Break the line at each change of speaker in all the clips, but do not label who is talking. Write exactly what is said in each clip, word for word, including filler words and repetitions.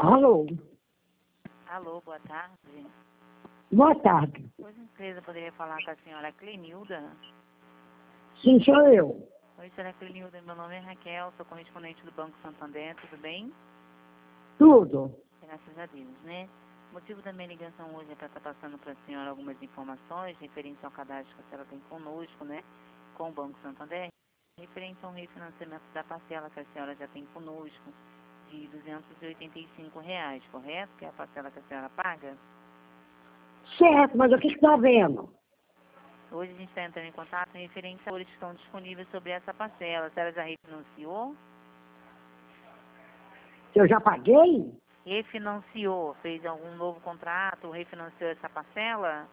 Alô?
Alô, boa tarde.
Boa tarde.
Por gentileza, poderia falar com a senhora Clenilda?
Sim, sou eu.
Oi, senhora Clenilda, meu nome é Raquel, sou correspondente do Banco Santander, tudo bem?
Tudo.
Graças a Deus, né? O motivo da minha ligação hoje é para estar passando para a senhora algumas informações referentes ao cadastro que a senhora tem conosco, né? Com o Banco Santander, referente ao refinanciamento da parcela que a senhora já tem conosco, de duzentos e oitenta e cinco reais, correto? Que é a parcela que a senhora paga?
Certo, mas o que está vendo?
Hoje a gente está entrando em contato em referente a valores que estão disponíveis sobre essa parcela. A senhora já refinanciou?
Eu já paguei?
Refinanciou? Fez algum novo contrato? Refinanciou essa parcela?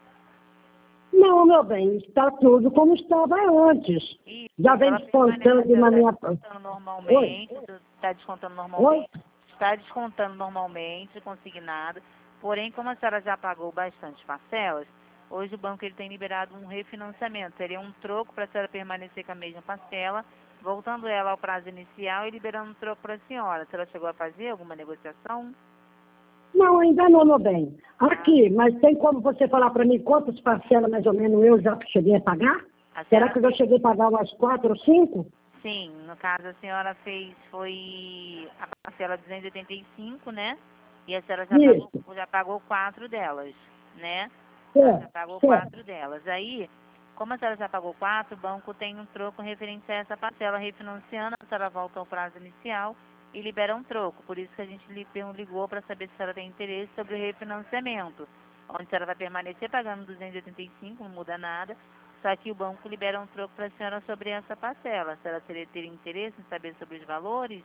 Não, meu bem, está tudo como estava antes.
Isso,
Já vem
ela permanece,
descontando na
ela
minha...
está descontando
Oi?
normalmente, está descontando
Oi?
normalmente, está descontando normalmente, consignado. Porém, como a senhora já pagou bastante parcelas, hoje o banco ele tem liberado um refinanciamento. Seria um troco para a senhora permanecer com a mesma parcela, voltando ela ao prazo inicial e liberando um troco para a senhora. A senhora chegou a fazer alguma negociação?
Não, ainda não, meu bem. Aqui, mas tem como você falar para mim quantas parcelas mais ou menos eu já cheguei a pagar?
A
Será
senhora
que eu já cheguei a pagar umas quatro ou cinco?
Sim, no caso a senhora fez, foi a parcela duzentos e oitenta e cinco, né? E a senhora já pagou,
Isso.
já pagou quatro delas, né? A senhora já
Certo,
pagou
certo.
quatro delas. Aí, como a senhora já pagou quatro, o banco tem um troco referente a essa parcela refinanciando, a senhora volta ao prazo inicial e libera um troco. Por isso que a gente lhe ligou para saber se a senhora tem interesse sobre o refinanciamento, onde a senhora vai permanecer pagando duzentos e oitenta e cinco, não muda nada. Só que o banco libera um troco para a senhora sobre essa parcela. A senhora teria, teria interesse em saber sobre os valores?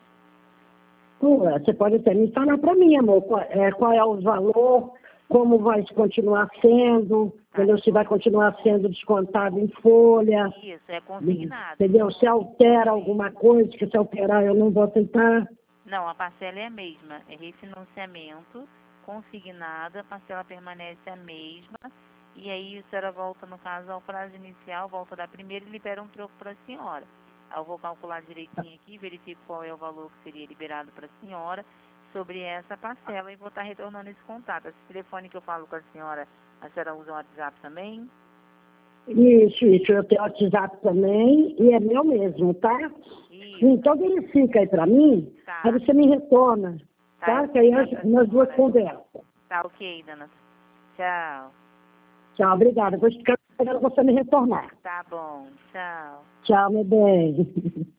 Pô, você pode até me falar para mim, amor, qual é, qual é o valor, como vai continuar sendo, entendeu? Se vai continuar sendo descontado em folha,
Isso, é consignado.
entendeu? Se altera alguma coisa, que se alterar eu não vou aceitar.
Não, a parcela é a mesma. É refinanciamento, consignada, a parcela permanece a mesma. E aí a senhora volta, no caso, ao prazo inicial, volta da primeira e libera um troco para a senhora. Aí eu vou calcular direitinho aqui, verifico qual é o valor que seria liberado para a senhora sobre essa parcela e vou estar retornando esse contato. Esse telefone que eu falo com a senhora, a senhora usa o WhatsApp também?
Isso, isso, eu tenho WhatsApp também e é meu mesmo, tá?
Isso,
Então verifica aí para mim,
tá.
aí você me retorna,
Tá,
tá?
eu vou
Que aí
ligar
nós,
pra
nós duas
senhora.
conversamos.
Tá ok, dona. Tchau.
Tchau, obrigada. Vou ficar esperando você me retornar.
Tá bom, tchau.
Tchau, meu bem.